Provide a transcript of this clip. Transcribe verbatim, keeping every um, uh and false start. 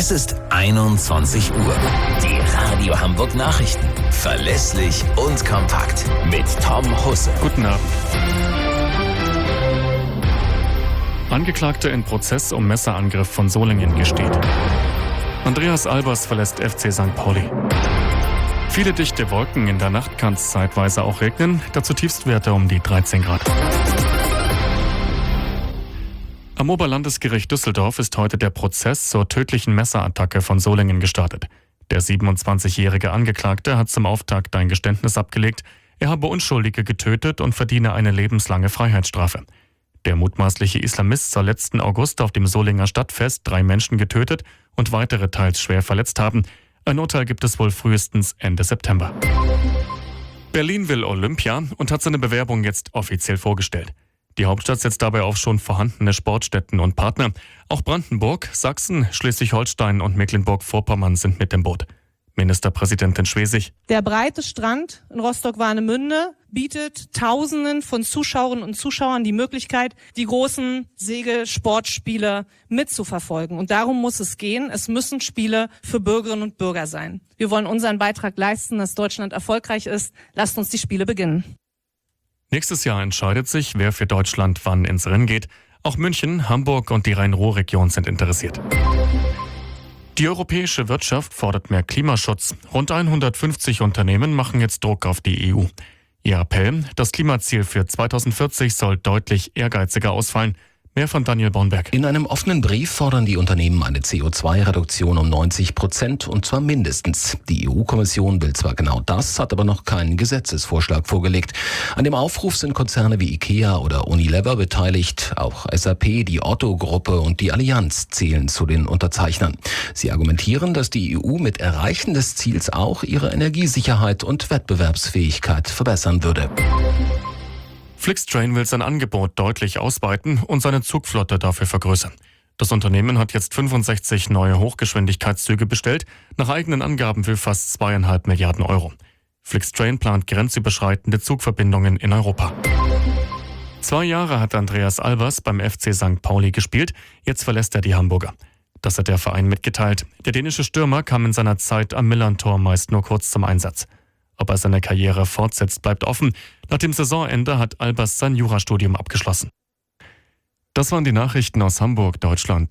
Es ist einundzwanzig Uhr. Die Radio Hamburg Nachrichten. Verlässlich und kompakt. Mit Tom Husse. Guten Abend. Angeklagter in Prozess um Messerangriff von Solingen gesteht. Andreas Albers verlässt F C Sankt Pauli. Viele dichte Wolken, in der Nacht kann es zeitweise auch regnen, dazu Tiefstwerte um die dreizehn Grad. Am Oberlandesgericht Düsseldorf ist heute der Prozess zur tödlichen Messerattacke von Solingen gestartet. Der siebenundzwanzigjährige Angeklagte hat zum Auftakt ein Geständnis abgelegt, er habe Unschuldige getötet und verdiene eine lebenslange Freiheitsstrafe. Der mutmaßliche Islamist soll letzten August auf dem Solinger Stadtfest drei Menschen getötet und weitere teils schwer verletzt haben. Ein Urteil gibt es wohl frühestens Ende September. Berlin will Olympia und hat seine Bewerbung jetzt offiziell vorgestellt. Die Hauptstadt setzt dabei auf schon vorhandene Sportstätten und Partner. Auch Brandenburg, Sachsen, Schleswig-Holstein und Mecklenburg-Vorpommern sind mit im Boot. Ministerpräsidentin Schwesig. Der breite Strand in Rostock-Warnemünde bietet Tausenden von Zuschauerinnen und Zuschauern die Möglichkeit, die großen Segelsportspiele mitzuverfolgen. Und darum muss es gehen. Es müssen Spiele für Bürgerinnen und Bürger sein. Wir wollen unseren Beitrag leisten, dass Deutschland erfolgreich ist. Lasst uns die Spiele beginnen. Nächstes Jahr entscheidet sich, wer für Deutschland wann ins Rennen geht. Auch München, Hamburg und die Rhein-Ruhr-Region sind interessiert. Die europäische Wirtschaft fordert mehr Klimaschutz. Rund hundertfünfzig Unternehmen machen jetzt Druck auf die E U. Ihr Appell, das Klimaziel für zweitausendvierzig soll deutlich ehrgeiziger ausfallen. Mehr von Daniel Bornberg. In einem offenen Brief fordern die Unternehmen eine C O zwei Reduktion um neunzig Prozent und zwar mindestens. Die E U-Kommission will zwar genau das, hat aber noch keinen Gesetzesvorschlag vorgelegt. An dem Aufruf sind Konzerne wie IKEA oder Unilever beteiligt. Auch S A P, die Otto-Gruppe und die Allianz zählen zu den Unterzeichnern. Sie argumentieren, dass die E U mit Erreichen des Ziels auch ihre Energiesicherheit und Wettbewerbsfähigkeit verbessern würde. Flixtrain will sein Angebot deutlich ausweiten und seine Zugflotte dafür vergrößern. Das Unternehmen hat jetzt fünfundsechzig neue Hochgeschwindigkeitszüge bestellt, nach eigenen Angaben für fast zweieinhalb Milliarden Euro. Flixtrain plant grenzüberschreitende Zugverbindungen in Europa. Zwei Jahre hat Andreas Albers beim F C Sankt Pauli gespielt, jetzt verlässt er die Hamburger. Das hat der Verein mitgeteilt. Der dänische Stürmer kam in seiner Zeit am Millerntor meist nur kurz zum Einsatz. Ob er seine Karriere fortsetzt, bleibt offen. Nach dem Saisonende hat Albers sein Jurastudium abgeschlossen. Das waren die Nachrichten aus Hamburg, Deutschland.